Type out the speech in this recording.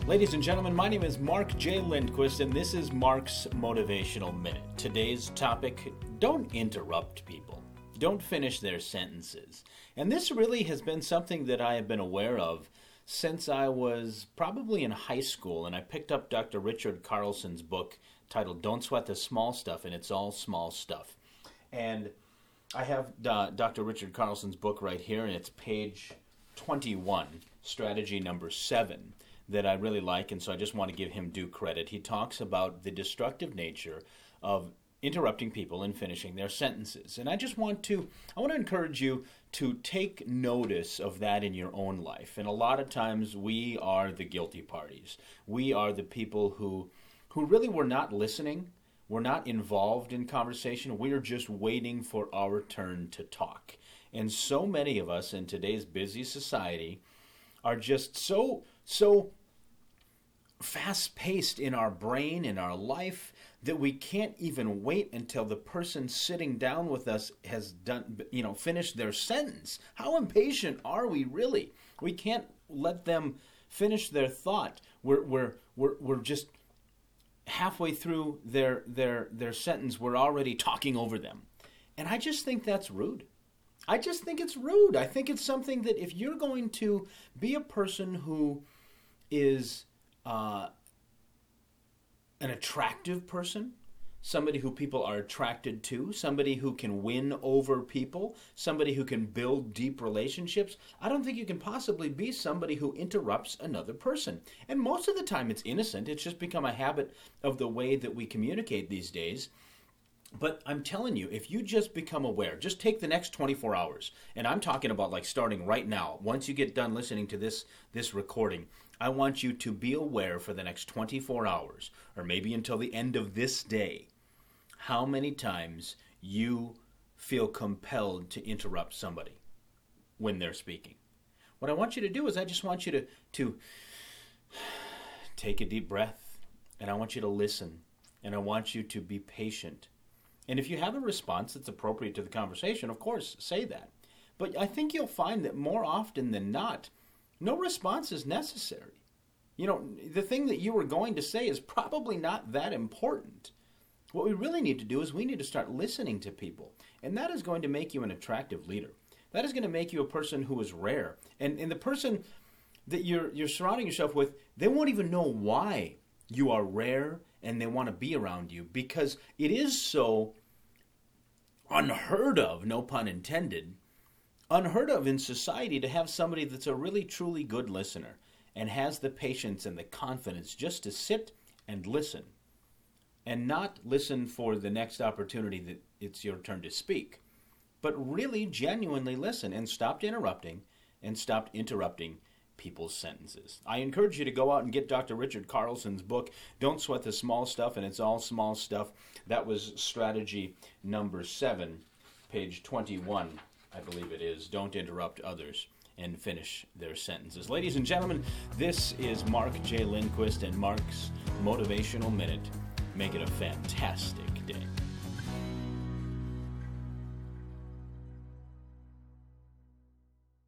Ladies and gentlemen, my name is Mark J. Lindquist, and this is Mark's Motivational Minute. Today's topic, don't interrupt people. Don't finish their sentences. And this really has been something that I have been aware of since I was probably in high school, and I picked up Dr. Richard Carlson's book titled Don't Sweat the Small Stuff, and it's all small stuff. And I have Dr. Richard Carlson's book right here, and it's page 21, strategy number 7. That I really like, and so I just want to give him due credit. He talks about the destructive nature of interrupting people and finishing their sentences. And I want to encourage you to take notice of that in your own life. And a lot of times we are the guilty parties. We are the people who really were not listening. We're not involved in conversation. We are just waiting for our turn to talk. And so many of us in today's busy society are just so fast-paced in our brain, in our life, that we can't even wait until the person sitting down with us has finished their sentence. How impatient are we really? We can't let them finish their thought. We're just halfway through their sentence. We're already talking over them. And I just think that's rude. I just think it's rude. I think it's something that if you're going to be a person who is an attractive person, somebody who people are attracted to, somebody who can win over people, somebody who can build deep relationships, I don't think you can possibly be somebody who interrupts another person. And most of the time it's innocent. It's just become a habit of the way that we communicate these days. But I'm telling you, if you just become aware, just take the next 24 hours, and I'm talking about like starting right now, once you get done listening to this recording, I want you to be aware for the next 24 hours, or maybe until the end of this day, how many times you feel compelled to interrupt somebody when they're speaking. What I want you to do is I just want you to take a deep breath, and I want you to listen, and I want you to be patient. And if you have a response that's appropriate to the conversation, of course, say that. But I think you'll find that more often than not, no response is necessary. You know, the thing that you were going to say is probably not that important. What we really need to do is we need to start listening to people. And that is going to make you an attractive leader. That is going to make you a person who is rare. And the person that you're surrounding yourself with, they won't even know why you are rare and they want to be around you, because it is so unheard of, no pun intended, unheard of in society to have somebody that's a really truly good listener and has the patience and the confidence just to sit and listen, and not listen for the next opportunity that it's your turn to speak, but really genuinely listen and stop interrupting people's sentences. I encourage you to go out and get Dr. Richard Carlson's book, Don't Sweat the Small Stuff, and it's all small stuff. That was strategy number 7, page 21, I believe it is. Don't interrupt others and finish their sentences. Ladies and gentlemen, this is Mark J. Lindquist and Mark's Motivational Minute. Make it a fantastic day.